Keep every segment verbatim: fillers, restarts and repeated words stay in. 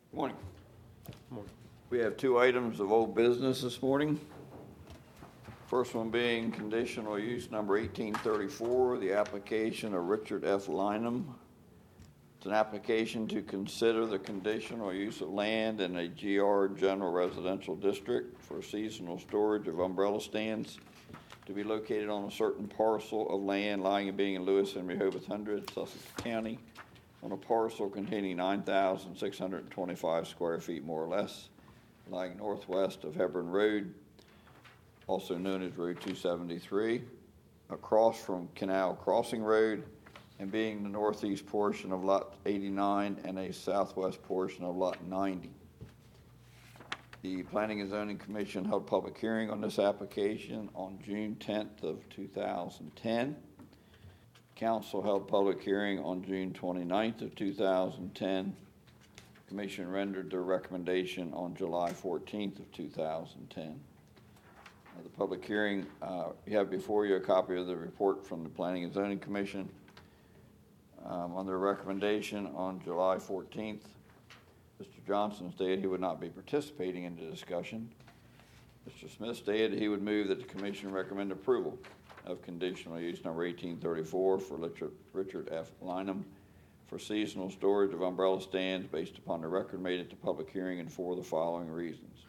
Morning. Morning. We have two items of old business this morning. First one being conditional use number eighteen thirty-four, the application of Richard F. Lynham. It's an application to consider the conditional use of land in a G R general residential district for seasonal storage of umbrella stands to be located on a certain parcel of land lying and being in Lewis and Rehoboth Hundred, Sussex County, on a parcel containing nine thousand six hundred twenty-five square feet, more or less, lying northwest of Hebron Road, also known as Road two seventy-three, across from Canal Crossing Road, and being the northeast portion of Lot eighty-nine and a southwest portion of Lot ninety. The Planning and Zoning Commission held public hearing on this application on June tenth of two thousand ten. Council held public hearing on June twenty-ninth of two thousand ten. Commission rendered their recommendation on July fourteenth of two thousand ten. Uh, the public hearing, uh, you have before you a copy of the report from the Planning and Zoning Commission. Um, on their recommendation on July fourteenth, Mister Johnson stated he would not be participating in the discussion. Mister Smith stated he would move that the Commission recommend approval of conditional use number eighteen thirty-four for Richard, Richard F. Lynham for seasonal storage of umbrella stands based upon the record made at the public hearing and for the following reasons.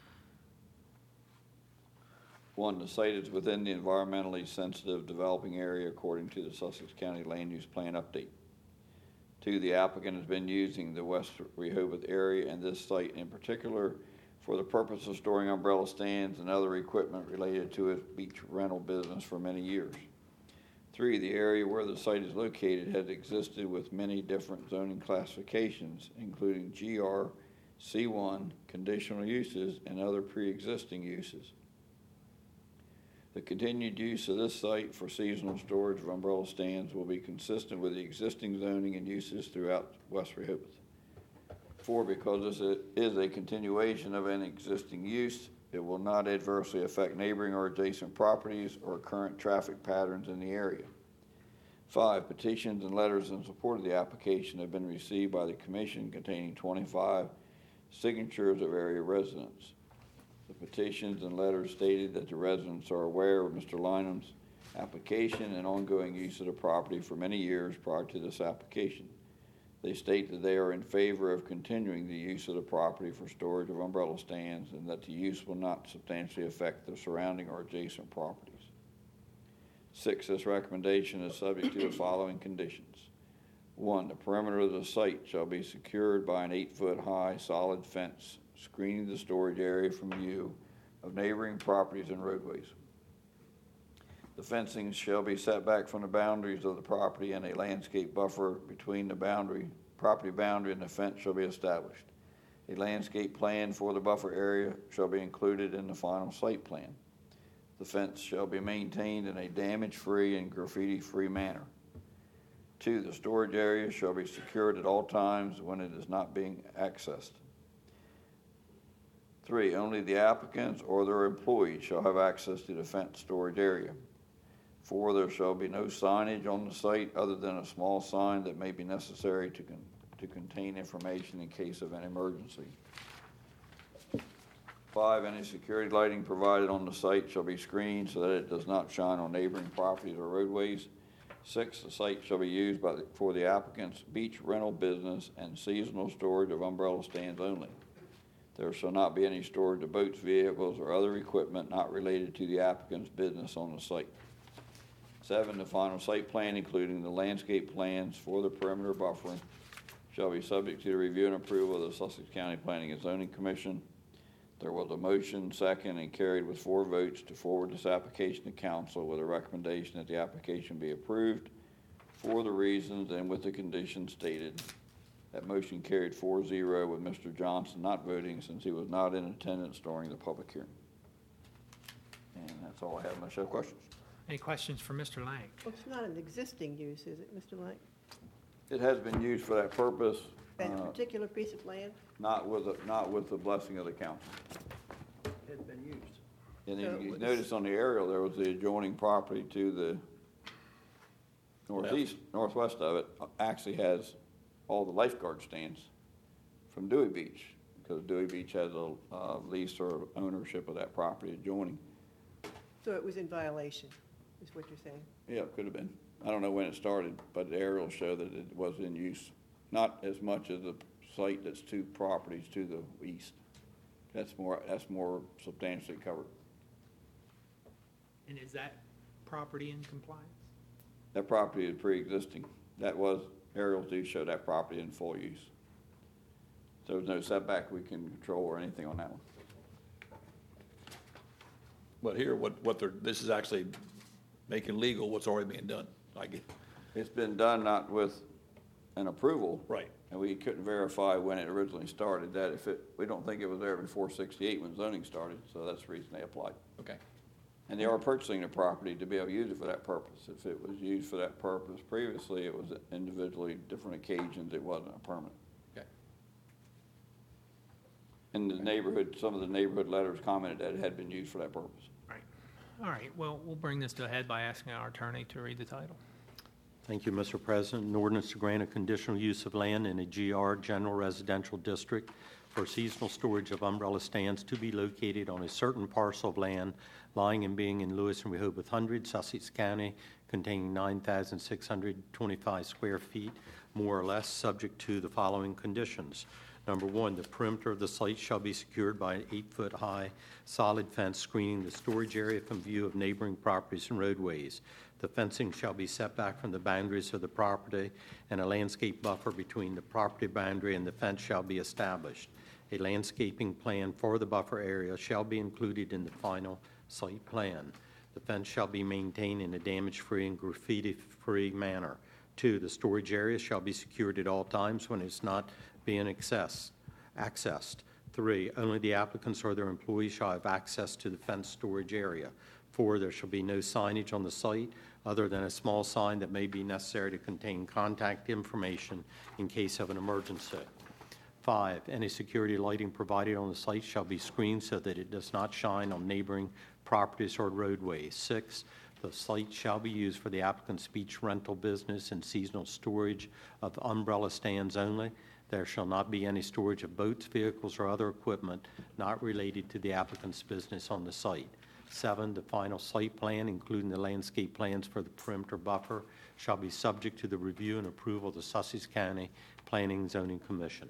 One, the site is within the environmentally sensitive developing area according to the Sussex County Land Use Plan update. Two, the applicant has been using the West Rehoboth area and this site in particular for the purpose of storing umbrella stands and other equipment related to its beach rental business for many years. Three, the area where the site is located has existed with many different zoning classifications, including G R, C one, conditional uses, and other pre-existing uses. The continued use of this site for seasonal storage of umbrella stands will be consistent with the existing zoning and uses throughout West Rehoboth. Four, because this is a continuation of an existing use, it will not adversely affect neighboring or adjacent properties or current traffic patterns in the area. Five, petitions and letters in support of the application have been received by the Commission containing twenty-five signatures of area residents. The petitions and letters stated that the residents are aware of Mister Lynham's application and ongoing use of the property for many years prior to this application. They state that they are in favor of continuing the use of the property for storage of umbrella stands and that the use will not substantially affect the surrounding or adjacent properties. Six, this recommendation is subject to the following conditions. One, the perimeter of the site shall be secured by an eight-foot high solid fence screening the storage area from view of neighboring properties and roadways. The fencing shall be set back from the boundaries of the property, and a landscape buffer between the boundary, property boundary and the fence shall be established. A landscape plan for the buffer area shall be included in the final site plan. The fence shall be maintained in a damage-free and graffiti-free manner. Two, the storage area shall be secured at all times when it is not being accessed. Three, only the applicants or their employees shall have access to the fenced storage area. Four, there shall be no signage on the site other than a small sign that may be necessary to, con to contain information in case of an emergency. Five, any security lighting provided on the site shall be screened so that it does not shine on neighboring properties or roadways. Six, the site shall be used by the, for the applicant's beach rental business and seasonal storage of umbrella stands only. There shall not be any storage of boats, vehicles, or other equipment not related to the applicant's business on the site. Seven, the final site plan, including the landscape plans for the perimeter buffering, shall be subject to the review and approval of the Sussex County Planning and Zoning Commission. There was a motion, second, and carried with four votes to forward this application to council with a recommendation that the application be approved for the reasons and with the conditions stated. That motion carried four zero with Mister Johnson not voting since he was not in attendance during the public hearing. And that's all I have unless you have questions. Any questions for Mister Lang? Well, it's not an existing use, is it, Mister Lang? It has been used for that purpose. That uh, particular piece of land? Not with the, not with the blessing of the council. It had been used. And So then you was- notice on the aerial there was the adjoining property to the northeast, northwest of it, uh, actually has all the lifeguard stands from Dewey Beach. because Dewey Beach has a uh, lease or ownership of that property adjoining. So it was in violation, is what you're saying? Yeah, it could have been. I don't know when it started, but the aerials show that it was in use. Not as much as the site that's two properties to the east. That's more, that's more substantially covered. And is that property in compliance? That property is pre-existing. That was, aerials do show that property in full use. So there's no setback we can control or anything on that one. But here, what, what they're, this is actually making legal what's already being done. Like, It's been done not with an approval. right, And we couldn't verify when it originally started, that if it, we don't think it was there before sixty-eight when zoning started, so that's the reason they applied. okay. And they are purchasing the property to be able to use it for that purpose. If it was used for that purpose previously, it was individually, different occasions, it wasn't a permanent. Okay. And the neighborhood, some of the neighborhood letters commented that it had been used for that purpose. Right. All right, well, we'll bring this to a head by asking our attorney to read the title. Thank you, Mister President. An ordinance to grant a conditional use of land in a G R, General Residential District, for seasonal storage of umbrella stands to be located on a certain parcel of land lying and being in Lewis and Rehoboth Hundred, Sussex County, containing nine thousand six hundred twenty-five square feet, more or less, subject to the following conditions. Number one, the perimeter of the site shall be secured by an eight-foot-high solid fence screening the storage area from view of neighboring properties and roadways. The fencing shall be set back from the boundaries of the property, and a landscape buffer between the property boundary and the fence shall be established. A landscaping plan for the buffer area shall be included in the final site plan. The fence shall be maintained in a damage-free and graffiti-free manner. Two, the storage area shall be secured at all times when it's not being accessed. accessed. Three, only the applicants or their employees shall have access to the fenced storage area. Four, there shall be no signage on the site other than a small sign that may be necessary to contain contact information in case of an emergency. Five, any security lighting provided on the site shall be screened so that it does not shine on neighboring properties or roadways. Six, the site shall be used for the applicant's beach rental business and seasonal storage of umbrella stands only. There shall not be any storage of boats, vehicles, or other equipment not related to the applicant's business on the site. Seven, the final site plan, including the landscape plans for the perimeter buffer, shall be subject to the review and approval of the Sussex County Planning and Zoning Commission.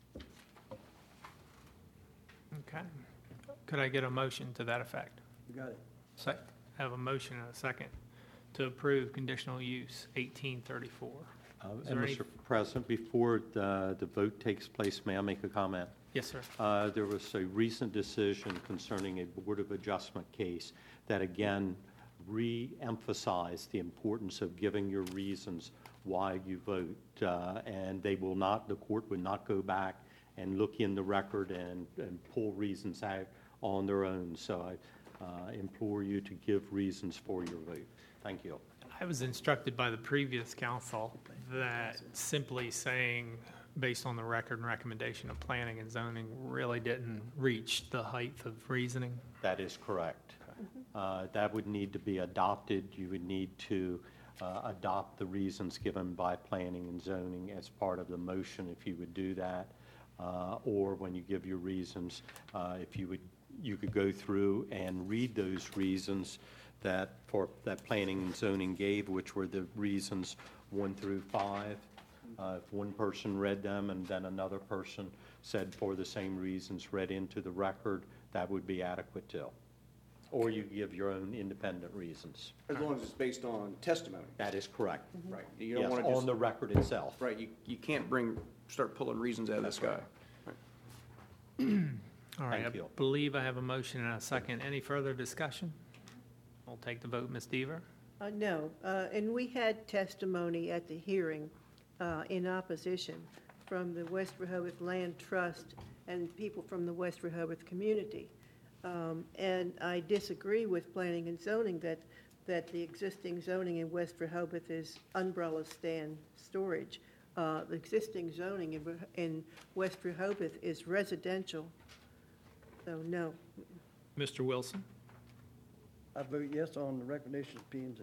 Okay. Could I get a motion to that effect? You got it. Second. I have a motion and a second to approve conditional use eighteen thirty-four. Uh, Is and there any- Mister President, before the, the vote takes place, may I make a comment? Yes, sir. Uh, There was a recent decision concerning a Board of Adjustment case that again re-emphasized the importance of giving your reasons why you vote. Uh, And they will not, the court would not go back and look in the record and, and pull reasons out on their own. So I uh, implore you to give reasons for your vote. Thank you. I was instructed by the previous council that simply saying, based on the record and recommendation of planning and zoning, really didn't reach the height of reasoning. That is correct. Uh, That would need to be adopted. You would need to uh, adopt the reasons given by planning and zoning as part of the motion if you would do that. Uh, Or when you give your reasons, uh, if you would, you could go through and read those reasons that for, that planning and zoning gave, which were the reasons one through five. Uh, If one person read them and then another person said for the same reasons read into the record, that would be adequate too. Or you give your own independent reasons. As long as it's based on testimony. That is correct. Right. You don't Yes, want to on just, the record itself. right, you, you can't bring, start pulling reasons out of the sky. All right, Thank I you. believe I have a motion and a second. Any further discussion? We'll take the vote. Miz Deaver? Uh, no, uh, and we had testimony at the hearing uh, in opposition from the West Rehoboth Land Trust and people from the West Rehoboth community. Um, And I disagree with planning and zoning that, that the existing zoning in West Rehoboth is umbrella stand storage. Uh, The existing zoning in, Re- in West Rehoboth is residential, so no. Mister Wilson? I vote yes on the recommendation of P and Z.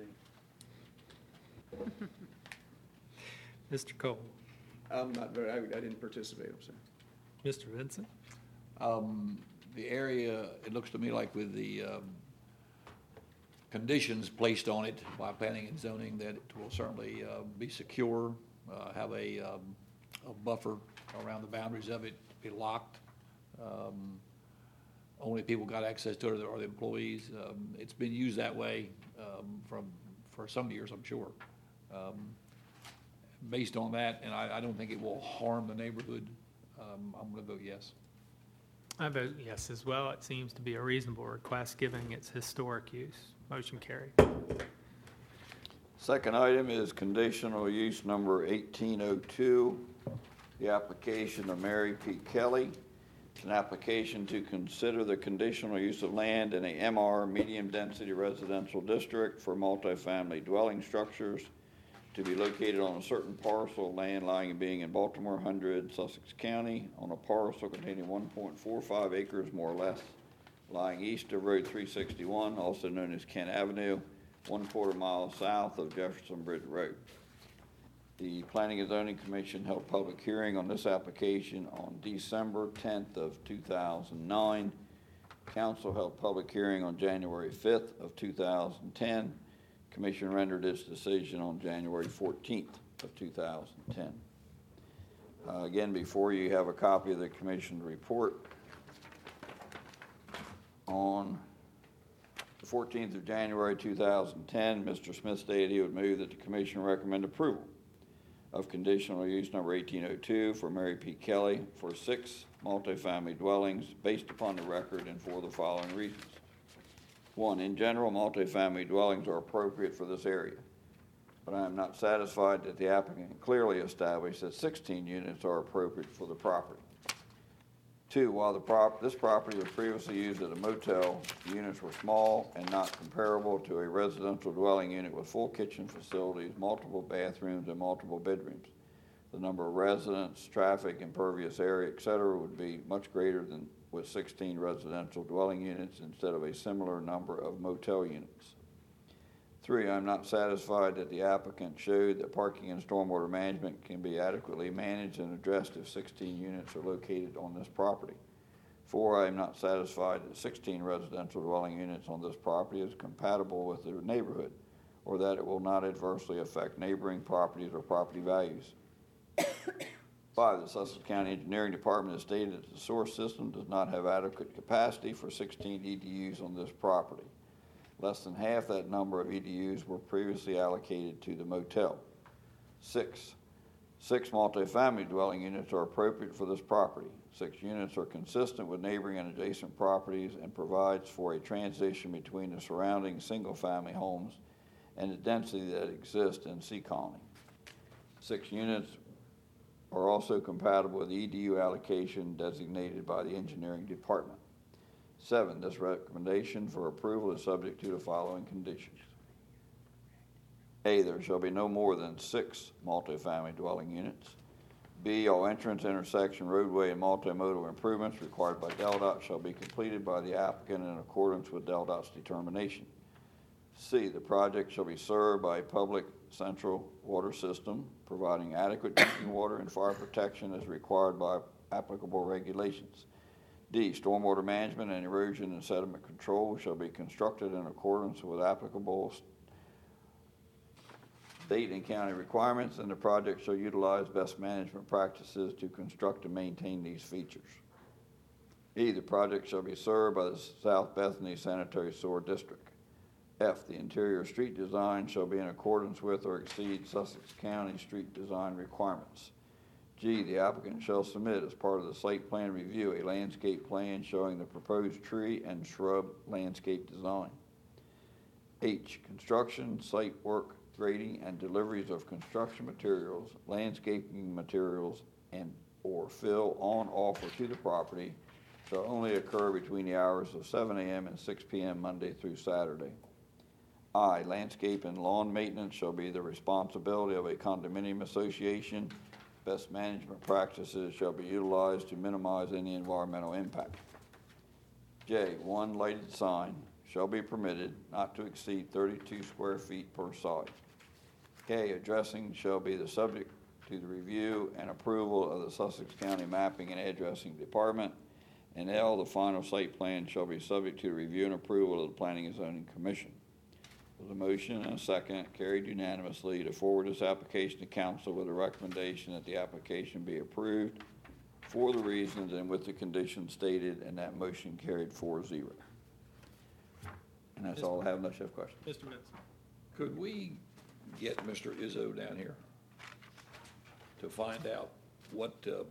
Mister Cole? I'm not, very- I, I didn't participate, I'm sorry. Mister Vincent? Um, The area, it looks to me like with the um, conditions placed on it by planning and zoning, that it will certainly uh, be secure, uh, have a, um, a buffer around the boundaries of it, be locked. Um, Only people got access to it are the employees. Um, It's been used that way um, from, for some years, I'm sure. Um, Based on that, and I, I don't think it will harm the neighborhood, um, I'm going to vote yes. I vote yes as well. It seems to be a reasonable request, given its historic use. Motion carried. Second item is conditional use number eighteen oh two, the application of Mary P. Kelly. It's an application to consider the conditional use of land in a M R, medium-density residential district for multifamily dwelling structures to be located on a certain parcel of land lying and being in Baltimore one hundred, Sussex County, on a parcel containing one point four five acres more or less, lying east of Road three sixty-one, also known as Kent Avenue, one quarter mile south of Jefferson Bridge Road. The Planning and Zoning Commission held public hearing on this application on December tenth of two thousand nine. Council held public hearing on January fifth of two thousand ten. Commission rendered its decision on January fourteenth of two thousand ten. Uh, again, before you have a copy of the commission's report. On the fourteenth of January two thousand ten, Mister Smith stated he would move that the commission recommend approval of conditional use number eighteen oh two for Mary P. Kelly for six multifamily dwellings based upon the record and for the following reasons. One, in general, multifamily dwellings are appropriate for this area, but I am not satisfied that the applicant clearly established that sixteen units are appropriate for the property. Two, while the prop, this property was previously used as a motel, the units were small and not comparable to a residential dwelling unit with full kitchen facilities, multiple bathrooms, and multiple bedrooms. The number of residents, traffic, impervious area, et cetera, would be much greater than with sixteen residential dwelling units instead of a similar number of motel units. Three, I'm not satisfied that the applicant showed that parking and stormwater management can be adequately managed and addressed if sixteen units are located on this property. Four, I am not satisfied that sixteen residential dwelling units on this property is compatible with the neighborhood, or that it will not adversely affect neighboring properties or property values. Five, the Sussex County Engineering Department has stated that the sewer system does not have adequate capacity for sixteen E D Us on this property. Less than half that number of E D Us were previously allocated to the motel. Six, six multifamily dwelling units are appropriate for this property. Six units are consistent with neighboring and adjacent properties and provides for a transition between the surrounding single-family homes and the density that exists in Sea Colony. Six units are also compatible with the E D U allocation designated by the engineering department. Seven, this recommendation for approval is subject to the following conditions. A, there shall be no more than six multifamily dwelling units. B, all entrance, intersection, roadway, and multimodal improvements required by DelDOT shall be completed by the applicant in accordance with DelDOT's determination. C, the project shall be served by a public central water system, providing adequate drinking water and fire protection as required by applicable regulations. D, stormwater management and erosion and sediment control shall be constructed in accordance with applicable state and county requirements, and the project shall utilize best management practices to construct and maintain these features. E, the project shall be served by the South Bethany Sanitary Sewer District. F, the interior street design shall be in accordance with or exceed Sussex County street design requirements. G, the applicant shall submit as part of the site plan review a landscape plan showing the proposed tree and shrub landscape design. H, construction, site work, grading, and deliveries of construction materials, landscaping materials, and or fill on, off, or to the property shall only occur between the hours of seven a.m. and six p.m. Monday through Saturday. I, landscape and lawn maintenance shall be the responsibility of a condominium association. Best management practices shall be utilized to minimize any environmental impact. J, one lighted sign shall be permitted not to exceed thirty-two square feet per side. K, addressing shall be the subject to the review and approval of the Sussex County Mapping and Addressing Department. And L, the final site plan shall be subject to review and approval of the Planning and Zoning Commission. There's a motion and a second, carried unanimously, to forward this application to council with a recommendation that the application be approved for the reasons and with the conditions stated, and that motion carried four zero. And that's all I have unless you have questions. Mister Benson. Could we get Mister Izzo down here to find out what, um,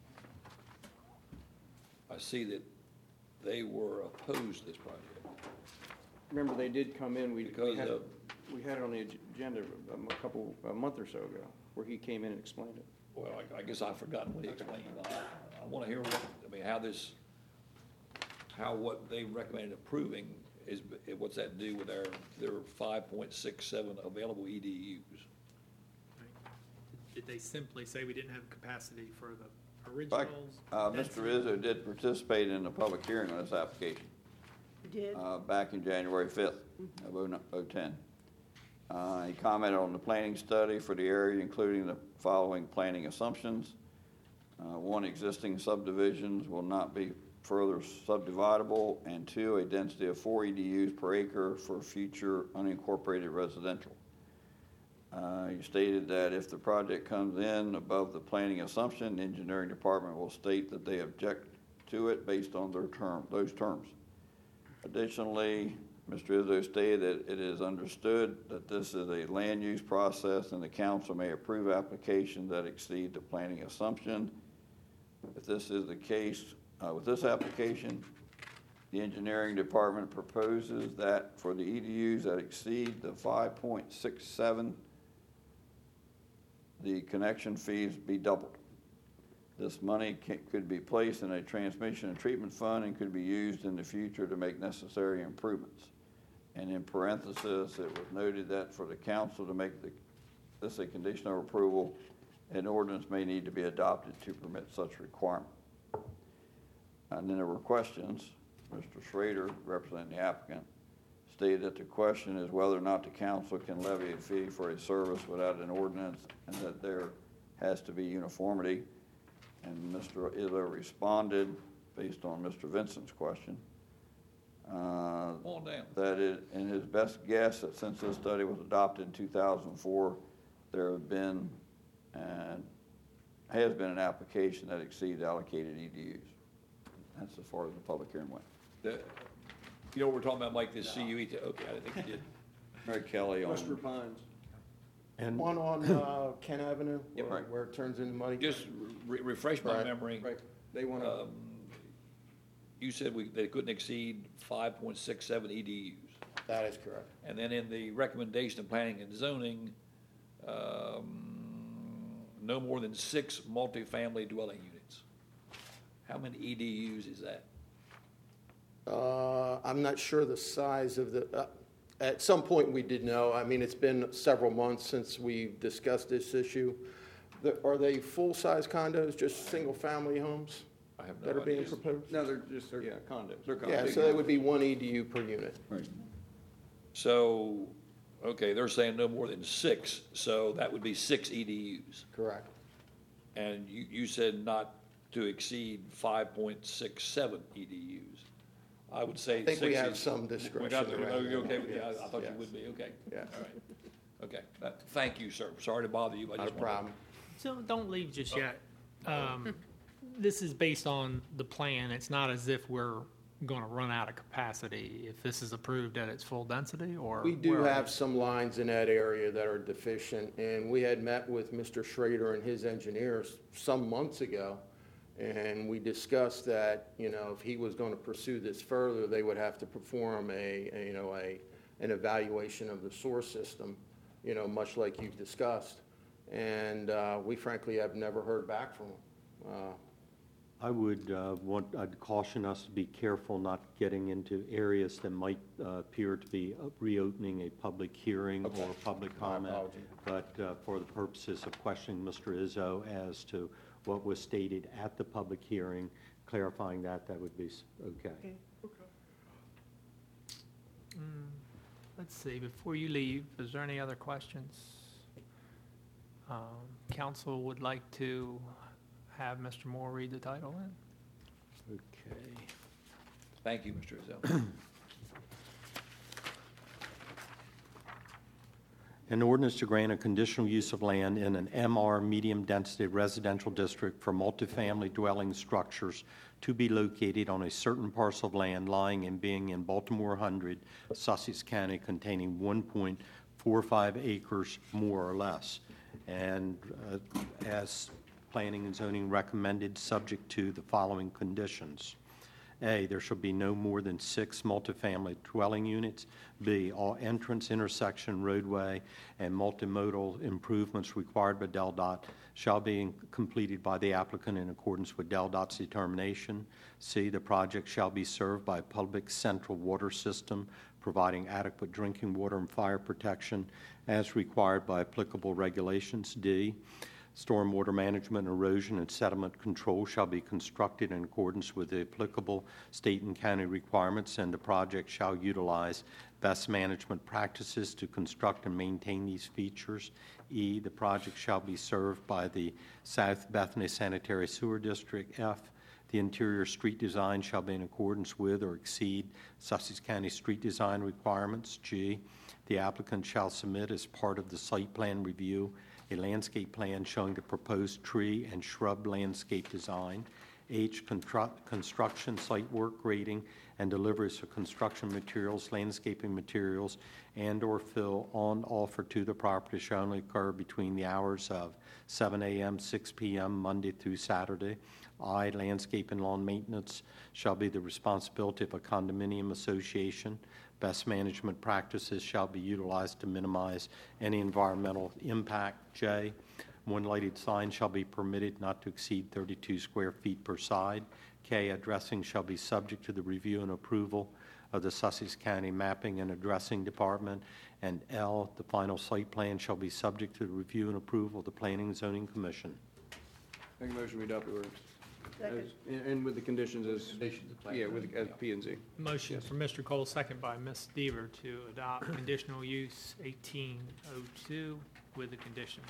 I see that they were opposed to this project. Remember, they did come in, we, we Because had, of- we had it on the ag- agenda a a couple, a month or so ago, where he came in and explained it. Well, I, I guess I've forgotten what he explained. I, I wanna hear what, I mean, how this, how what they recommended approving is, what's that do with their, their five point six seven available E D Us? Did they simply say we didn't have capacity for the Fact, originals? uh, Mister Izzo did participate in the public hearing on this application. Did? uh, back in January fifth of oh ten. Uh, He commented on the planning study for the area, including the following planning assumptions. Uh, One, existing subdivisions will not be further subdividable, and two, a density of four E D Us per acre for future unincorporated residential. Uh, You stated that if the project comes in above the planning assumption, the engineering department will state that they object to it based on their term, those terms. Additionally, Mister Izzo stated that it is understood that this is a land use process and the council may approve applications that exceed the planning assumption. If this is the case, uh, with this application, the engineering department proposes that for the E D Us that exceed the five point six seven, the connection fees be doubled. This money ca- could be placed in a transmission and treatment fund and could be used in the future to make necessary improvements. And in parentheses, it was noted that for the council to make the, this a condition of approval, an ordinance may need to be adopted to permit such requirement. And then there were questions. Mister Schrader, representing the applicant, stated that the question is whether or not the council can levy a fee for a service without an ordinance, and that there has to be uniformity. And Mister Izzo responded, based on Mister Vincent's question, uh, On down. that it, in his best guess, that since this study was adopted in two thousand four, there have been, and has been an application that exceeds allocated E D Us. That's as far as the public hearing went. The- You know what we're talking about, Mike, this C U E, okay, I didn't think you did. Mary Kelly on, Western Pines. And One on uh, Kent Avenue, Yep. where where it turns into money. Just re- refresh my Right, memory. Right, they want to, Um, You said we, they couldn't exceed five point six seven E D Us. That is correct. And then in the recommendation of planning and zoning, um, no more than six multifamily dwelling units. How many E D Us is that? Uh, I'm not sure the size of the, uh, at some point we did know. I mean, it's been several months since we discussed this issue. The- Are they full-size condos, just single-family homes I have no that are being idea. proposed? no, they're just, yeah, condos. They're condos. Yeah, so they would be one E D U per unit. So, okay, they're saying no more than six, so that would be six E D Us. Correct. And you, you said not to exceed five point six seven E D Us. I would say I think we six have is- some We got discretion to- around oh, you that. okay with that? I- I Yes, thought you yes. would be, okay. Yes. All right. Okay, That- thank you, sir. Sorry to bother you. I Not a just wanted- problem. So don't leave just yet. Um, This is based on the plan. It's not as if we're going to run out of capacity if this is approved at its full density, or? We do where are have some lines in that area that are deficient, and we had met with Mister Schrader and his engineers some months ago, and we discussed that, you know, if he was going to pursue this further, they would have to perform a, a, you know, a, an evaluation of the source system, you know, much like you've discussed. And uh, we frankly have never heard back from them. Uh, I would uh, want, I'd caution us to be careful not getting into areas that might uh, appear to be reopening a public hearing or public comment. apology. But uh, for the purposes of questioning Mister Izzo as to what was stated at the public hearing, clarifying that, that would be s- okay. Okay. Mm, Let's see, before you leave, is there any other questions? Um, Council would like to have Mister Moore read the title in? Okay. Thank you, Mister Izzo. An ordinance to grant a conditional use of land in an M R medium-density residential district for multifamily dwelling structures to be located on a certain parcel of land lying and being in Baltimore one hundred, Sussex County, containing one point four five acres more or less. And uh, as Planning and Zoning recommended, subject to the following conditions. A, there shall be no more than six multifamily dwelling units. B, all entrance, intersection, roadway, and multimodal improvements required by Del Dot shall be in- completed by the applicant in accordance with Del Dot's determination. C, the project shall be served by a public central water system providing adequate drinking water and fire protection as required by applicable regulations. D, stormwater management, erosion, and sediment control shall be constructed in accordance with the applicable state and county requirements, and the project shall utilize best management practices to construct and maintain these features. E, the project shall be served by the South Bethany Sanitary Sewer District. F, the interior street design shall be in accordance with or exceed Sussex County street design requirements. G, the applicant shall submit as part of the site plan review a landscape plan showing the proposed tree and shrub landscape design. H, constru- construction, site work, grading, and deliveries of construction materials, landscaping materials, and/or fill on, off, or to the property shall only occur between the hours of seven a.m., six p.m., Monday through Saturday. I, landscape and lawn maintenance shall be the responsibility of a condominium association. Best management practices shall be utilized to minimize any environmental impact. J, one lighted sign shall be permitted not to exceed thirty-two square feet per side. K, addressing shall be subject to the review and approval of the Sussex County Mapping and Addressing Department. And L, the final site plan shall be subject to the review and approval of the Planning and Zoning Commission. Make a motion, we adopt the ordinance. Second. As- And and with the conditions as, Conditions of plan. yeah, with, as P and Z. Motion from Mister Cole, second by Miz Deaver to adopt conditional use eighteen oh two with the conditions.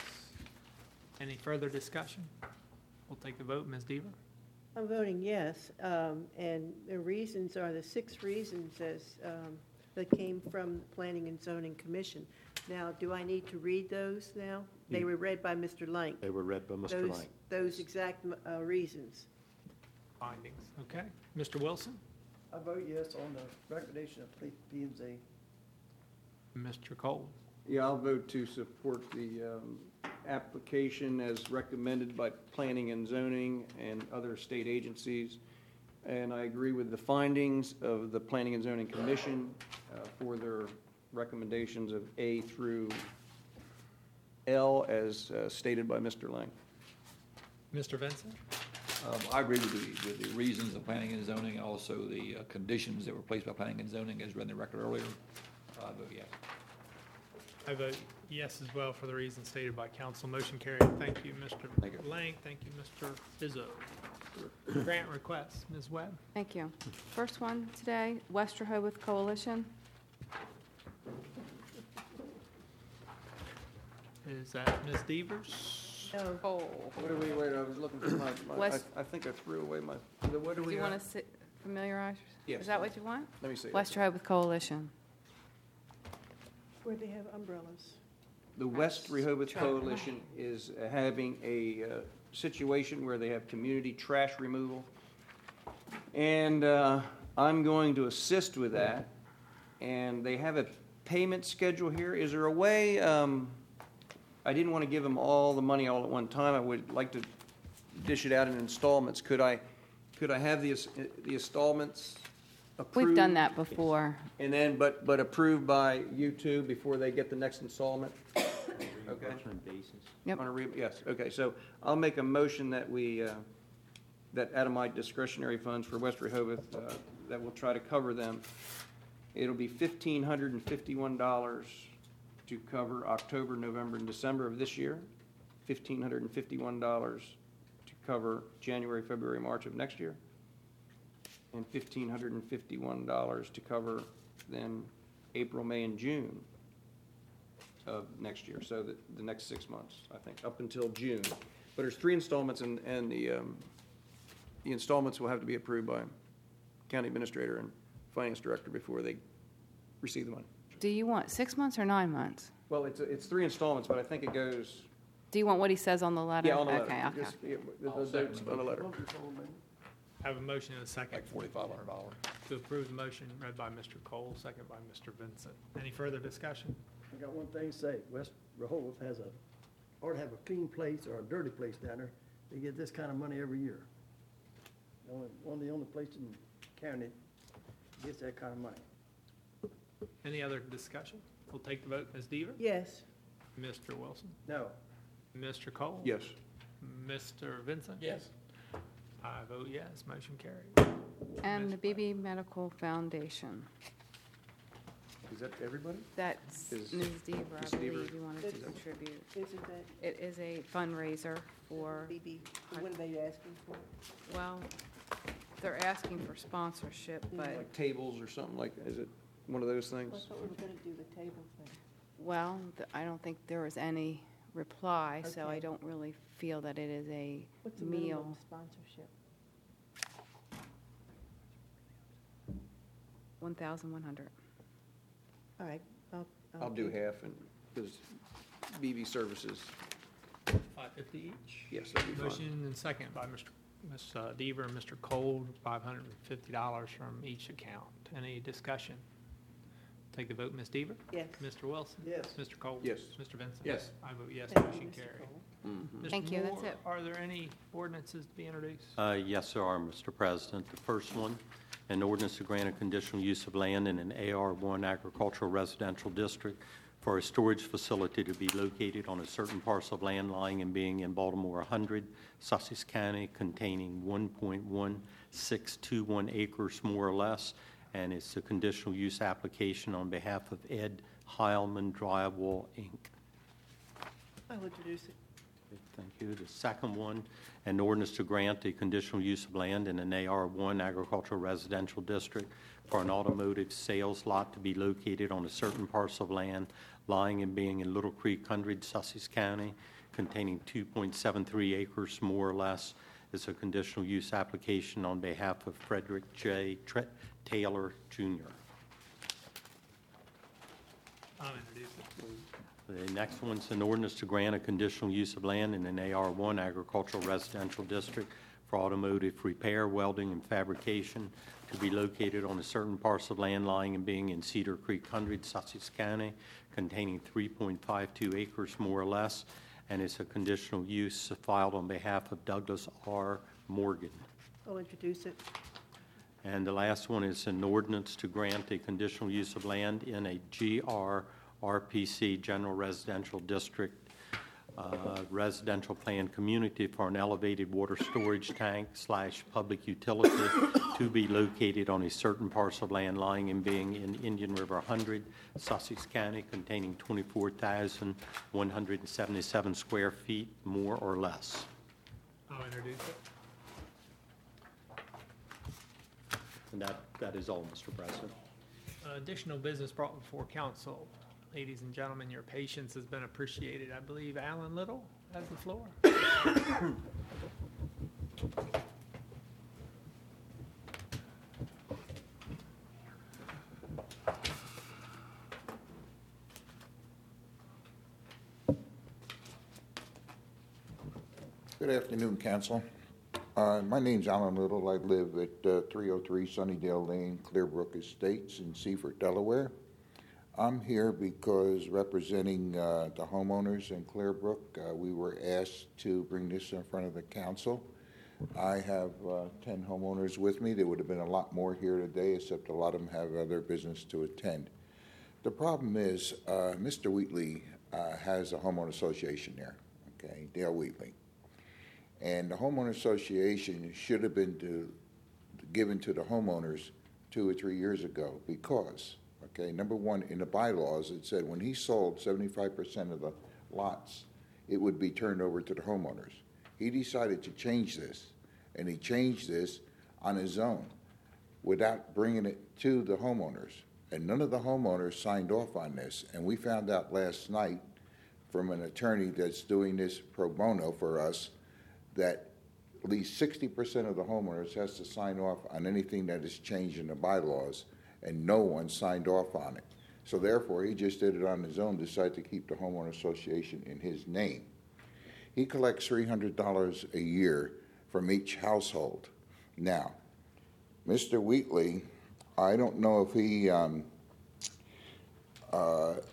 Any further discussion? We'll take the vote. Miz Deaver? I'm voting yes, um, and the reasons are the six reasons as, um, that came from the Planning and Zoning Commission. Now, do I need to read those now? They You- were read by Mister Lang. They were read by Mister Those- Lang. Those exact uh, reasons. Findings. Okay. Mister Wilson? I vote yes on the recommendation of P P and Z. Mister Cole? Yeah, I'll vote to support the um, application as recommended by Planning and Zoning and other state agencies. And I agree with the findings of the Planning and Zoning Commission uh, for their recommendations of A through L as uh, stated by Mister Lang. Mister Vincent? Um, I agree with the, with the reasons of planning and zoning, and also the uh, conditions that were placed by planning and zoning as read in the record earlier. I vote yes. I vote yes as well for the reasons stated by council. Motion carried. Thank you, Mister Thank you. Lang. Thank you, Mister Izzo. Grant requests. Miz Webb? Thank you. First one today, West Rehoboth Coalition. Is that Miz Devers? No, Oh. What do we, wait, I was looking for my, my- West- I I think I threw away my, what do Do we you want have? to familiarize? Yes. Is that what you want? Let me see. it. West Rehoboth Coalition. where they have umbrellas. The West Rehoboth Try- Coalition is uh, having a uh, situation where they have community trash removal. And uh, I'm going to assist with that. And they have a payment schedule here. Is there a way, um, I didn't want to give them all the money all at one time. I would like to dish it out in installments. Could I, could I have the, ins- the installments approved? We've done that before. And then, but, but approved by you two before they get the next installment? Okay. Yep. On a re- yes, okay, so I'll make a motion that we, uh, that out of my discretionary funds for West Rehoboth, uh, that will try to cover them. It'll be fifteen hundred and fifty-one dollars to cover October, November, and December of this year. Fifteen hundred and fifty-one dollars to cover January, February, March of next year. And fifteen hundred and fifty-one dollars to cover then April, May, and June of next year, so that the next six months, I think, up until June. But there's three installments, and, and the, um, the installments will have to be approved by county administrator and finance director before they receive the money. Do you want six months or nine months? Well, it's, it's three installments, but I think it goes, Do you want what he says on the letter? yeah, on the letter. Okay, okay. Just, yeah, the- I'll the second dates the on the motion. letter. I have a motion and a second Like forty-five hundred dollars. to approve the motion read by Mister Cole, second by Mister Vincent. Any further discussion? I got one thing to say. West Rehoboth has a, ought to have a clean place or a dirty place down there. They get this kind of money every year. The only- One of the only places in the county gets that kind of money. Any other discussion? We'll take the vote. Miz Deaver? Yes. Mister Wilson? No. Mister Cole? Yes. Mister Vincent? Yes. I vote yes, motion carried. And the Miss- B B Medical Foundation. Is that everybody? That's Is- Miz Deaver, Miz I Deaver- believe you wanted to Is- contribute. Isn't that It is a fundraiser for, B B, what are they asking for? well, they're asking for sponsorship, but, Like tables or something like, is it one of those I things? thought we were gonna do the table thing. well, th- I don't think there was any reply, so I Okay. don't really feel that it is a What's the meal. minimum sponsorship? One thousand one hundred. All right, I'll. I'll do half and, because B B services, Five fifty each? yes, that'd be fine. Motion and second by Mister Miz uh, Deaver and Mister Cole, five hundred and fifty dollars from each account. Any discussion? Take the vote, Miz Deaver? Yes. Mister Wilson? Yes. Mister Cole? Yes. Mister Vincent? Yes. I vote yes, Thank you, motion Mister carried. Cole. Mhm. Mister Thank you, that's Moore, it. Are there any ordinances to be introduced? Uh, Yes, there are, Mister President. The first one, an ordinance to grant a conditional use of land in an A R one agricultural residential district for a storage facility to be located on a certain parcel of land lying and being in Baltimore one hundred, Sussex County, containing one point one six two one acres more or less, and it's a conditional use application on behalf of Ed Heilman Drywall, Incorporated. I'll introduce it. Thank you. The second one, an ordinance to grant a conditional use of land in an A R one agricultural residential district for an automotive sales lot to be located on a certain parcel of land lying and being in Little Creek Hundred, Sussex County, containing two point seven three acres more or less. It's a conditional use application on behalf of Frederick J. Tre- Taylor, Junior I'll introduce it. The next one's an ordinance to grant a conditional use of land in an A R one agricultural residential district for automotive repair, welding, and fabrication to be located on a certain parcel of land lying and being in Cedar Creek Hundred, Sussex County, containing three point five two acres more or less, and it's a conditional use filed on behalf of Douglas R. Morgan. I'll introduce it. And the last one is an ordinance to grant a conditional use of land in a G R R P C General Residential District uh, Residential Plan Community for an elevated water storage tank slash public utility to be located on a certain parcel of land lying and being in Indian River one hundred, Sussex County, containing twenty-four thousand one hundred seventy-seven square feet, more or less. I'll introduce it. And that, that is all, Mister President. Uh, Additional business brought before council. Ladies and gentlemen, your patience has been appreciated. I believe Alan Little has the floor. Good afternoon, Council. Uh, My name's Alan Little. I live at uh, three oh three Sunnydale Lane, Clearbrook Estates in Seaford, Delaware. I'm here because representing uh, the homeowners in Clearbrook, uh, we were asked to bring this in front of the council. I have uh, ten homeowners with me. There would have been a lot more here today, except a lot of them have other business to attend. The problem is, uh, Mister Wheatley uh, has a homeowner association there, okay, Dale Wheatley. And the homeowner association should have been to, given to the homeowners two or three years ago because, okay, number one, in the bylaws, it said when he sold seventy-five percent of the lots, it would be turned over to the homeowners. He decided to change this, and he changed this on his own without bringing it to the homeowners. And none of the homeowners signed off on this. And we found out last night from an attorney that's doing this pro bono for us that at least sixty percent of the homeowners has to sign off on anything that is changed in the bylaws, and no one signed off on it. So therefore, he just did it on his own, decided to keep the homeowner association in his name. He collects three hundred dollars a year from each household. Now, Mister Wheatley, I don't know if he, um, uh,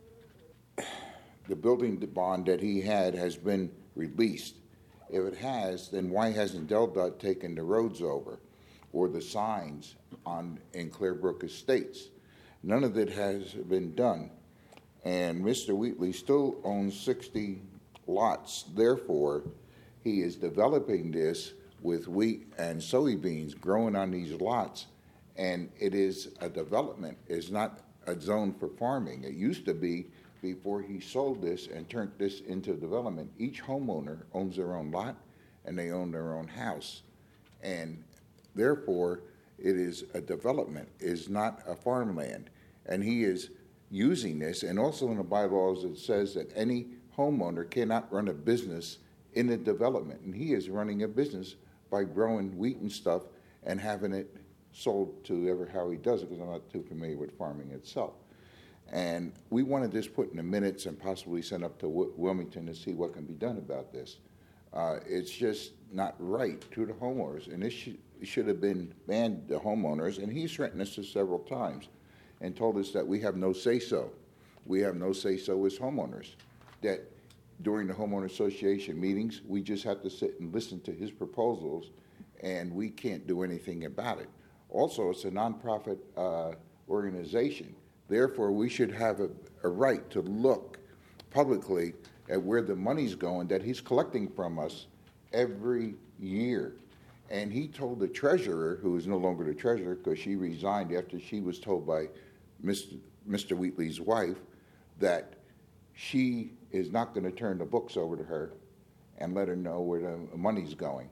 the building bond that he had has been released. If it has, then why hasn't Del Dot taken the roads over or the signs on in Clearbrook Estates? None of it has been done. And Mister Wheatley still owns sixty lots. Therefore, he is developing this with wheat and soybeans growing on these lots. And it is a development. It's not a zone for farming. It used to be before he sold this and turned this into development. Each homeowner owns their own lot and they own their own house. And therefore, it is a development. It is not a farmland. And he is using this, and also in the bylaws it says that any homeowner cannot run a business in a development. And he is running a business by growing wheat and stuff and having it sold to ever how he does it, because I'm not too familiar with farming itself. And we wanted this put in the minutes and possibly sent up to w- Wilmington to see what can be done about this. Uh, it's just not right to the homeowners, and this sh- should have been banned to homeowners, and he's threatened us several times and told us that we have no say-so. We have no say-so as homeowners, that during the homeowner association meetings, we just have to sit and listen to his proposals, and we can't do anything about it. Also, it's a nonprofit uh, organization. Therefore, we should have a, a right to look publicly at where the money's going that he's collecting from us every year. And he told the treasurer, who is no longer the treasurer because she resigned after she was told by Mister Mister Wheatley's wife that she is not going to turn the books over to her and let her know where the money's going.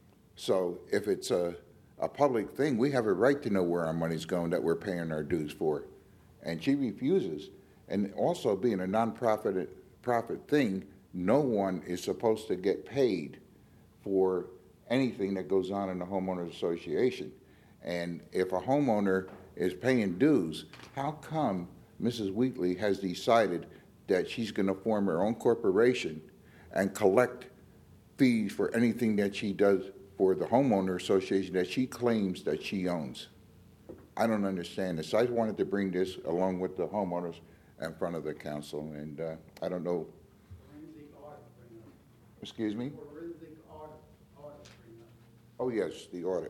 So if it's a, a public thing, we have a right to know where our money's going that we're paying our dues for. And she refuses. And also being a nonprofit profit thing, no one is supposed to get paid for anything that goes on in the homeowners association. And if a homeowner is paying dues, how come Missus Wheatley has decided that she's going to form her own corporation and collect fees for anything that she does for the homeowner association that she claims that she owns? I don't understand this. I wanted to bring this along with the homeowners in front of the council, and uh, I don't know. Excuse me? Oh, yes, the audit.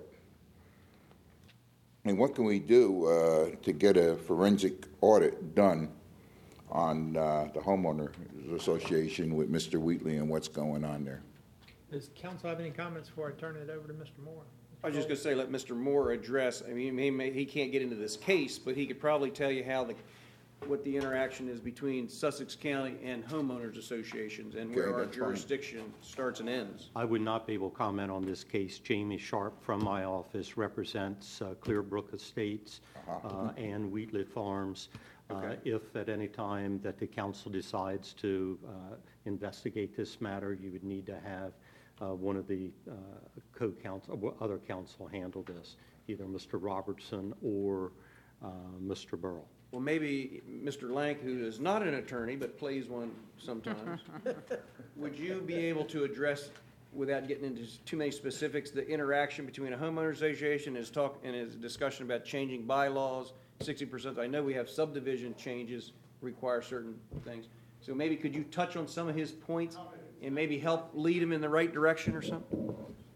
And what can we do uh, to get a forensic audit done on uh, the homeowners association with Mister Wheatley and what's going on there? Does council have any comments before I turn it over to Mister Moore? I was just going to say, let Mister Moore address, I mean, he may, he can't get into this case, but he could probably tell you how the, what the interaction is between Sussex County and homeowners associations and where Okay, our that's fine. jurisdiction starts and ends. I would not be able to comment on this case. Jamie Sharp from my office represents uh, Clearbrook Estates uh, and Wheatley Farms. Uh, Okay. If at any time that the council decides to uh, investigate this matter, you would need to have uh, one of the uh, co-counsel, or other counsel handle this, either Mister Robertson or uh, Mister Burrell. Well, maybe Mister Lank, who is not an attorney but plays one sometimes, would you be able to address, without getting into too many specifics, the interaction between a homeowners association and his talk and his discussion about changing bylaws, sixty percent? I know we have subdivision changes require certain things. So maybe could you touch on some of his points and maybe help lead him in the right direction or something?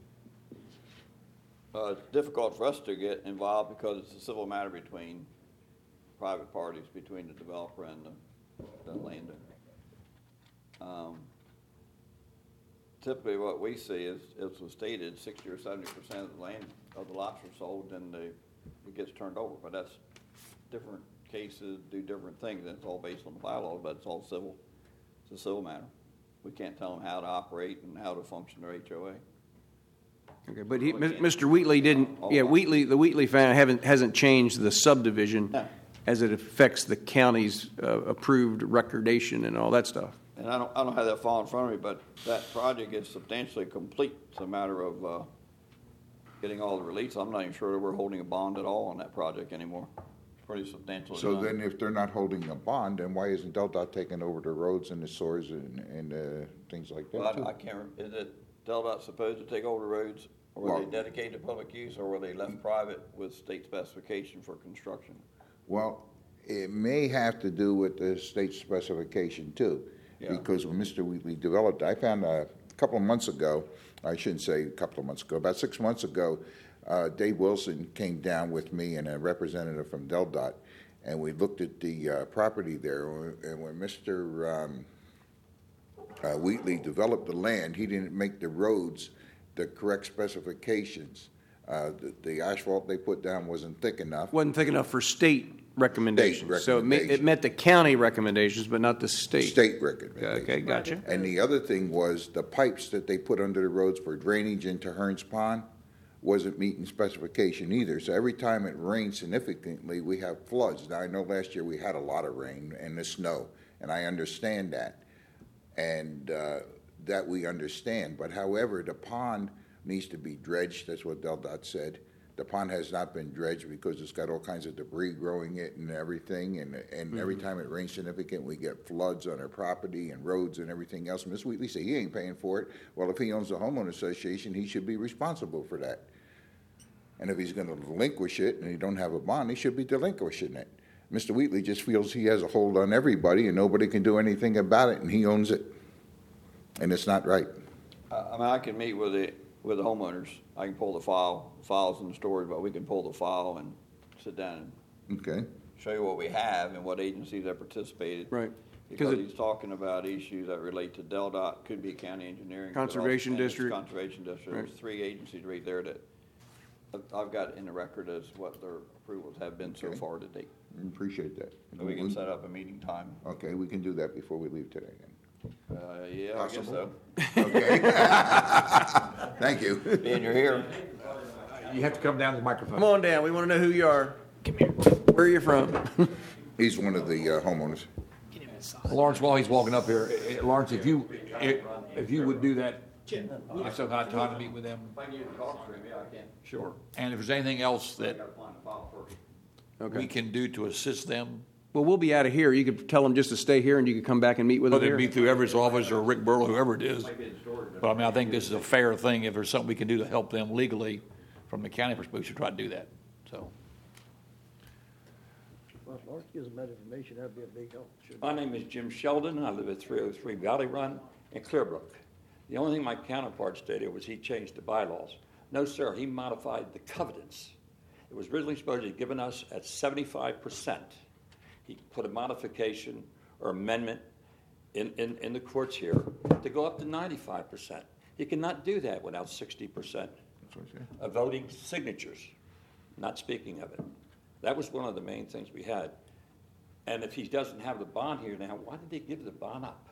Uh, it's difficult for us to get involved because it's a civil matter between private parties, between the developer and the, the landowner. Um, typically what we see is, as was stated, sixty or seventy percent of the land, of the lots are sold, then the, it gets turned over. But that's different cases, do different things, and it's all based on the bylaws, but it's all civil. It's a civil matter. We can't tell them how to operate and how to function their H O A. Okay, but he, Mister Wheatley didn't, yeah, Wheatley, the Wheatley family haven't, hasn't changed the subdivision No. as it affects the county's uh, approved recordation and all that stuff. And I don't, I don't have that file in front of me, but that project is substantially complete. It's a matter of, uh, getting all the release. I'm not even sure that we're holding a bond at all on that project anymore. It's pretty substantial. So then if they're not holding a bond, then why isn't DelDOT taking over the roads and the sewers and, and, uh, things like Well, that too? I, I can't, rem- is it DelDOT supposed to take over the roads? Or were Well- they dedicated to public use, or were they left private with state specification for construction? Well, it may have to do with the state specification too. Yeah. Because when Mister Wheatley developed, I found a couple of months ago, I shouldn't say a couple of months ago, about six months ago, uh, Dave Wilson came down with me and a representative from DelDOT, and we looked at the uh, property there. And when Mister Um, uh, Wheatley developed the land, he didn't make the roads the correct specifications. Uh, the, the asphalt they put down wasn't thick enough. Wasn't thick enough for state recommendations. So it ma- it recommendations. met the county recommendations, but not the state. State recommendations. Okay, gotcha. And the other thing was the pipes that they put under the roads for drainage into Hearns Pond wasn't meeting specification either. So every time it rains significantly, we have floods. Now, I know last year we had a lot of rain and the snow, and I understand that. And uh, that we understand. But however, the pond needs to be dredged. That's what DelDOT said. The pond has not been dredged because it's got all kinds of debris growing it and everything. And, and every time it rains significant, we get floods on our property and roads and everything else. Miz Wheatley said he ain't paying for it. Well, if he owns the homeowner association, he should be responsible for that. And if he's going to relinquish it and he don't have a bond, he should be delinquishing it. Mister Wheatley just feels he has a hold on everybody and nobody can do anything about it, and he owns it. And it's not right. I, I mean, I can meet with the, with the homeowners. I can pull the file, files in the storage, but we can pull the file and sit down and Okay? show you what we have and what agencies have participated. Right. Because it- he's talking about issues that relate to DelDOT, could be county engineering. could also- Conservation and it's District. Conservation District. Right. There's three agencies right there that I've- I've got in the record as what their approvals have been so Okay. far to date. Appreciate that. So we can set up a meeting time. Okay, we can do that before we leave today then. Uh, yeah, I guess so. Okay? Thank you. Being you're here. You have to come down to the microphone. Come on down, we want to know who you are. Come here. Where are you from? He's one of the uh, homeowners. Lawrence, while he's walking up here, eh, Lawrence, if you, if, if you would do that, I still got time to meet with them. If I can get to talk to him, yeah, I can. Sure. And if there's anything else I that gotta find the file first. we can do to assist them, Well, we'll be out of here. You could tell them just to stay here and you could come back and meet with them whether it be here. through Everett's office or Rick Burrow, whoever it is. Might be in storage. But I mean, I think this is a fair thing. If there's something we can do to help them legally from the county perspective, we should try to do that, so. Well, if Lawrence gives them that information, that'd be a big help. shouldn't it? My name is Jim Sheldon. I live at three oh three Valley Run in Clearbrook. The only thing my counterpart stated was he changed the bylaws. No, sir, he modified the covenants. It was originally supposed to be given us at seventy-five percent. He put a modification or amendment in, in, in the courts here to go up to ninety-five percent. He cannot do that without sixty percent of voting signatures, not speaking of it. That was one of the main things we had. And if he doesn't have the bond here now, why did they give the bond up?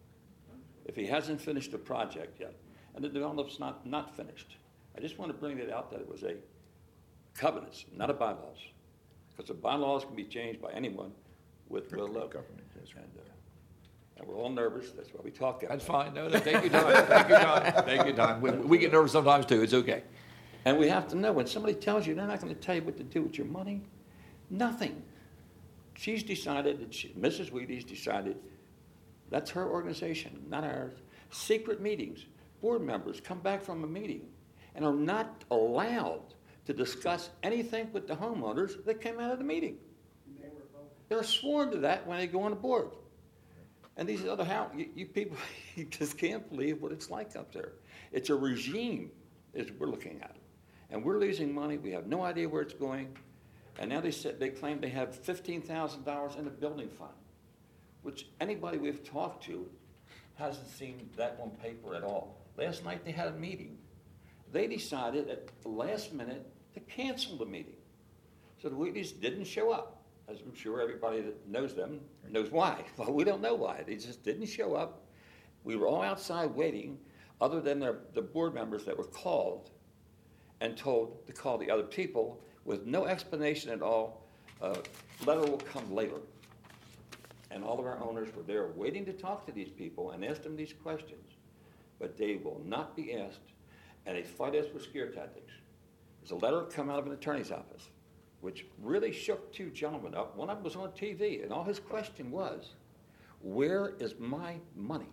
If he hasn't finished the project yet, and the development's not, not finished. I just want to bring it out that it was a covenants, not a bylaws. Because the bylaws can be changed by anyone with will look. And, uh, and we're all nervous, that's why we talk that That's way. fine. No, no, take your time. Take your time. Take your time. We, we get nervous sometimes too. It's okay. And we have to know, when somebody tells you they're not going to tell you what to do with your money, nothing. She's decided, that she, Missus Wheatley's decided, that's her organization, not ours. Secret meetings. Board members come back from a meeting and are not allowed to discuss anything with the homeowners that came out of the meeting. They're sworn to that when they go on the board. And these other how you, you people, you just can't believe what it's like up there. It's a regime, as we're looking at it, and we're losing money. We have no idea where it's going. And now they said they claim they have fifteen thousand dollars in the building fund, which anybody we've talked to hasn't seen that on paper at all. Last night they had a meeting. They decided at the last minute to cancel the meeting. So the Wheatleys didn't show up. As I'm sure everybody that knows them knows why. Well, we don't know why. They just didn't show up. We were all outside waiting, other than their, the board members that were called and told to call the other people with no explanation at all. Uh, letter will come later. and all of our owners were there waiting to talk to these people and ask them these questions, but they will not be asked, and they fight us with scare tactics. There's a letter come out of an attorney's office, which really shook two gentlemen up. One of them was on T V, and all his question was, where is my money?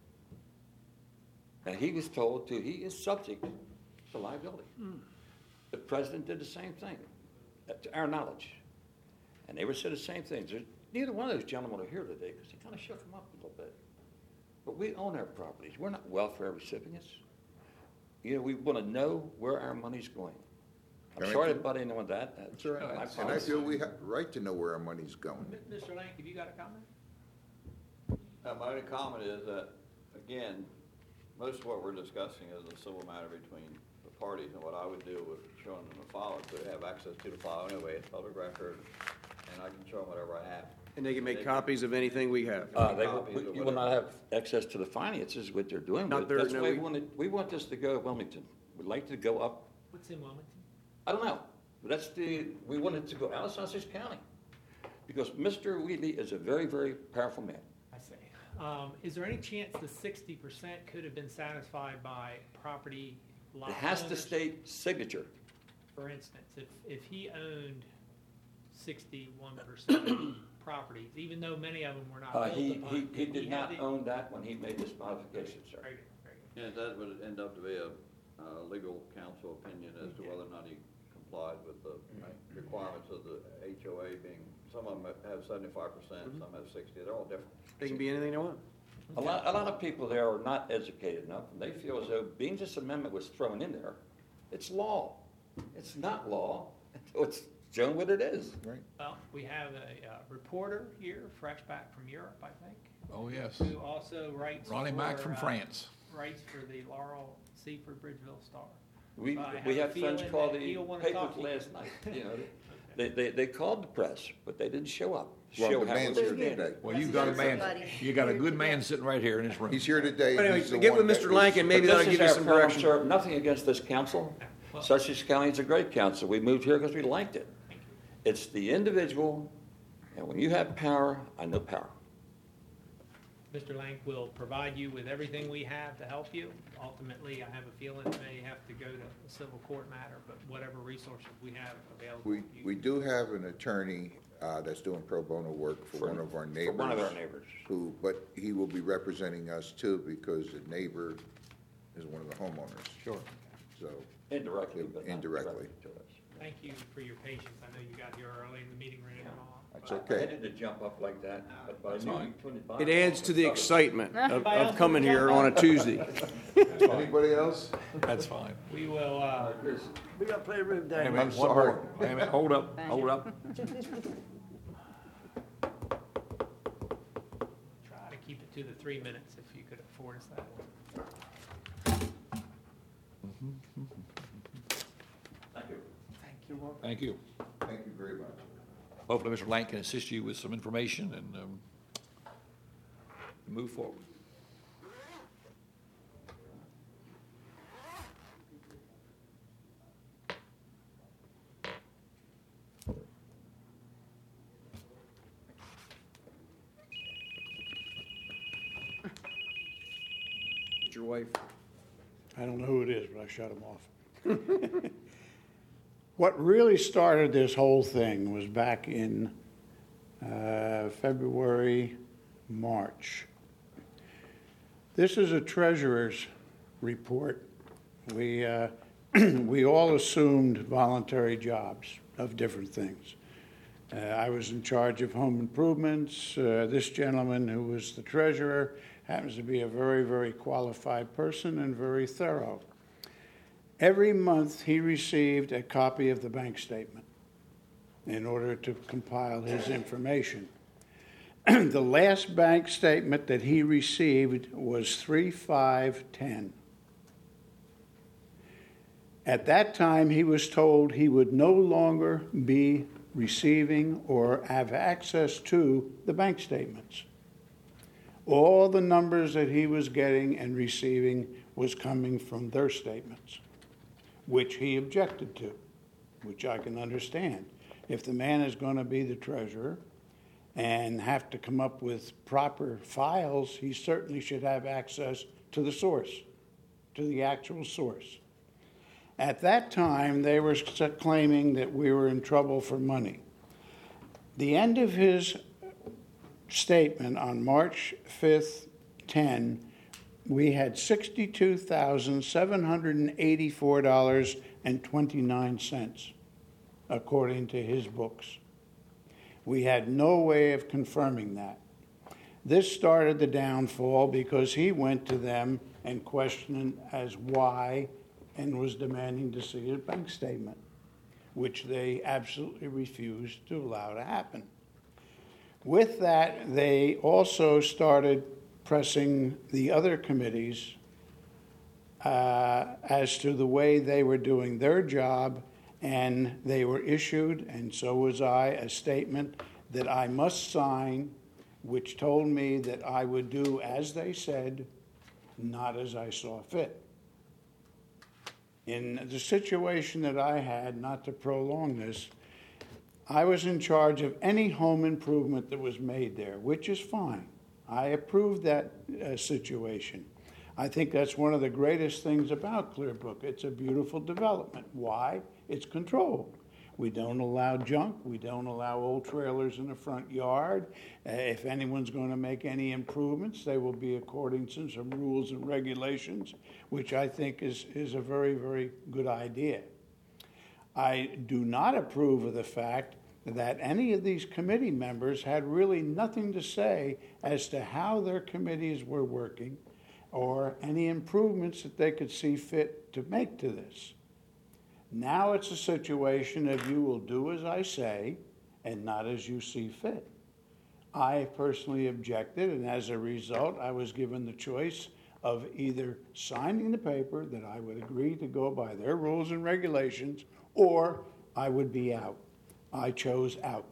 And he was told to, he is subject to liability. Mm. The president did the same thing, to our knowledge. And they were said the same things. There's, neither one of those gentlemen are here today because they kind of shook them up a little bit. But we own our properties. We're not welfare recipients. You know, we want to know where our money's going. I'm And I sorry feel- about anyone that. That's all right. my And I policy. feel we have the right to know where our money's going. Mister Lank, have you got a comment? Uh, my only comment is that, again, most of what we're discussing is a civil matter between the parties, and what I would do with showing them the file, is they have access to the file anyway, it's public record, and I can show them whatever I have. And they can make copies of anything we have. Uh, they will, Copies we- or you will not whatever. have access to the finances, what they're doing Not with it. there, That's no, why we- we want it, we want this to go to Wilmington. We'd like to go up, What's in Wilmington? I don't know, but that's the, we want it to go out of Sussex County. Because Mister Wheatley is a very, very powerful man. I see. Um, is there any chance the sixty percent could have been satisfied by property lot It has to owners? state signature. For instance, if, if he owned sixty-one percent properties, even though many of them were not Uh, built he, upon. he, he could did we not have the- own that when he made this modification, sir. Very good, very good. Yeah, that would end up to be a, uh, legal counsel opinion as to whether or not he complied with the right, requirements of the H O A being, some of them have seventy-five percent, some have sixty, they're all different. They can be anything they want. A lot, a lot of people there are not educated enough, and they feel as though being this amendment was thrown in there, it's law. It's not law, it's shown what it is. Right. Well, we have a uh, reporter here, fresh back from Europe, I think, Oh, yes. who also writes. Ronnie Mack for, from uh, France. Writes for the Laurel Seaford Bridgeville Star. We, I have we a had friends feeling call that the he'll wanna papers talk to you. last night, you know. They, they, they called the press, but they didn't show up. Well, Show the how man's we're here standing. today. Well, you've got a man, Somebody. you got a good man sitting right here in this room. He's here today. But anyway, He's the get one with that Mister was- Lankin, maybe But that'll this give you is some our problem, direction. sir. Nothing against this council. Well- Sussex County is a great council. We moved here because we liked it. It's the individual, and when you have power, I know power. Mister Lank will provide you with everything we have to help you. Ultimately, I have a feeling it may have to go to a civil court matter, but whatever resources we have available. We, you- we do have an attorney uh, that's doing pro bono work for one of our For neighbors. one of our neighbors. Who, but he will be representing us too because the neighbor is one of the homeowners. Sure. So, Indirectly, but not Indirectly. directly to us. Thank you for your patience. I know you got here early and the meeting ran long. that's I- I okay. had to jump up like that, but by That's the fine. It adds to the excitement of, Anybody of else coming wanna here jump on a in? Tuesday. Anybody else? That's fine. We will, uh, We got plenty of room Wait down a here. minute, I'm one sorry. more. Wait a minute, hold up, hold up. try to keep it to the three minutes if you could afford us that. Thank you. Thank you. Thank you very much. Hopefully, Mister Lang can assist you with some information and um, move forward. Your wife. I don't know who it is, but I shut him off. What really started this whole thing was back in uh, February, March. This is a treasurer's report. We, uh, we all assumed voluntary jobs of different things. Uh, I was in charge of home improvements. Uh, this gentleman, who was the treasurer, happens to be a very, very qualified person and very thorough. Every month, he received a copy of the bank statement in order to compile his information. The last bank statement that he received was three five ten. At that time, he was told he would no longer be receiving or have access to the bank statements. All the numbers that he was getting and receiving was coming from their statements, which he objected to, which I can understand. If the man is going to be the treasurer and have to come up with proper files, he certainly should have access to the source, to the actual source. At that time, they were claiming that we were in trouble for money. The end of his statement on March fifth, ten, we had sixty-two thousand seven hundred eighty-four dollars and twenty-nine cents, according to his books. We had no way of confirming that. This started the downfall because he went to them and questioned as why and was demanding to see a bank statement, which they absolutely refused to allow to happen. With that, they also started pressing the other committees uh, as to the way they were doing their job, and they were issued, and so was I, a statement that I must sign, which told me that I would do as they said, not as I saw fit. In the situation that I had, not to prolong this, I was in charge of any home improvement that was made there, which is fine. I approved that uh, situation. I think that's one of the greatest things about Clearbrook. It's a beautiful development. Why? It's controlled. We don't allow junk. We don't allow old trailers in the front yard. Uh, if anyone's going to make any improvements, they will be according to some rules and regulations, which I think is, is a very, very good idea. I do not approve of the fact that any of these committee members had really nothing to say as to how their committees were working or any improvements that they could see fit to make to this. Now it's a situation of you will do as I say and not as you see fit. I personally objected, and as a result, I was given the choice of either signing the paper that I would agree to go by their rules and regulations, or I would be out. I chose out.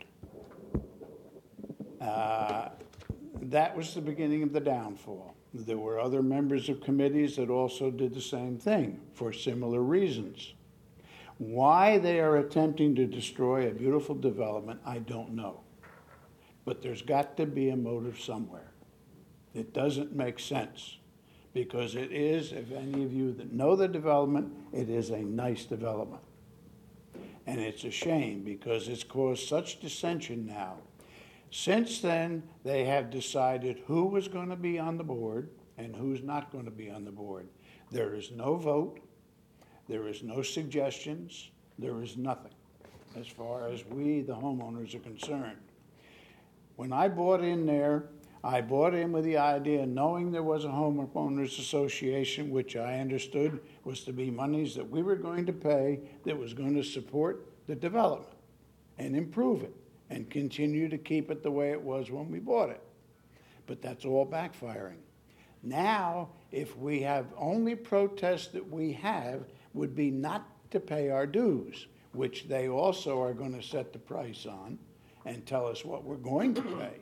Uh, that was the beginning of the downfall. There were other members of committees that also did the same thing for similar reasons. Why they are attempting to destroy a beautiful development, I don't know. But there's got to be a motive somewhere. It doesn't make sense, because it is, if any of you that know the development, it is a nice development. And it's a shame because it's caused such dissension now. Since then, they have decided who is going to be on the board and who's not going to be on the board. There is no vote. There is no suggestions. There is nothing as far as we, the homeowners, are concerned. When I bought in there, I bought in with the idea, knowing there was a homeowners association, which I understood was to be monies that we were going to pay that was going to support the development and improve it and continue to keep it the way it was when we bought it. But that's all backfiring. Now, if we have only protests that we have would be not to pay our dues, which they also are going to set the price on and tell us what we're going to pay.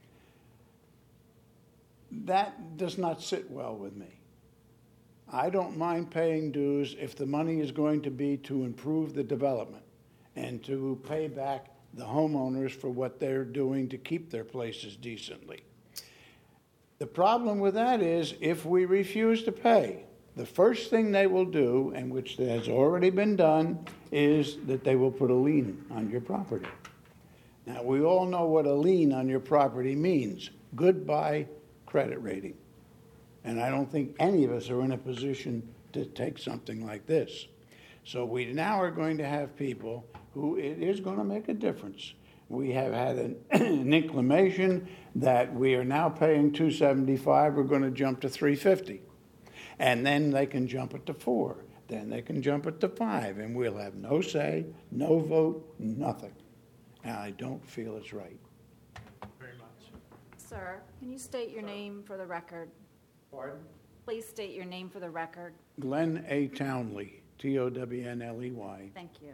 That does not sit well with me. I don't mind paying dues if the money is going to be to improve the development and to pay back the homeowners for what they're doing to keep their places decently. The problem with that is if we refuse to pay, the first thing they will do, and which has already been done, is that they will put a lien on your property. Now, we all know what a lien on your property means. Goodbye credit rating. And I don't think any of us are in a position to take something like this. So we now are going to have people who it is going to make a difference. We have had an, an inclination that we are now paying two seventy-five, we're going to jump to three fifty. And then they can jump it to four. Then they can jump it to five, and we'll have no say, no vote, nothing. And I don't feel it's right. Very much. Sir, can you state your name for the record? Pardon? Please state your name for the record. Glenn A. Townley, T O W N L E Y. Thank you.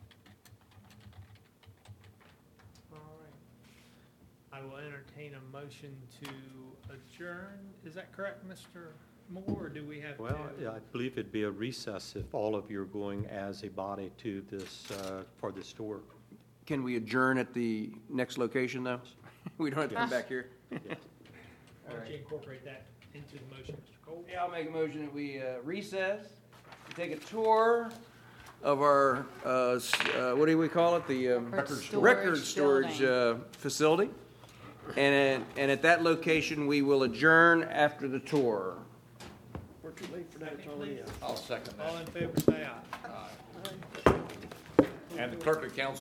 All right. I will entertain a motion to adjourn. Is that correct, Mister Moore, or do we have Well, to? I believe it'd be a recess if all of you are going as a body to this, uh, for this tour. Can we adjourn at the next location, though? We don't have to come back here. Why don't you incorporate that into the motion, Mister Cole? Yeah, I'll make a motion that we uh, recess, take a tour of our, uh, s- uh, what do we call it? The um, Record storage record storage building. uh, facility. And, and at that location, we will adjourn after the tour. We're too late for that, it's already out. I'll second All that. in favor, say aye. And the clerk of council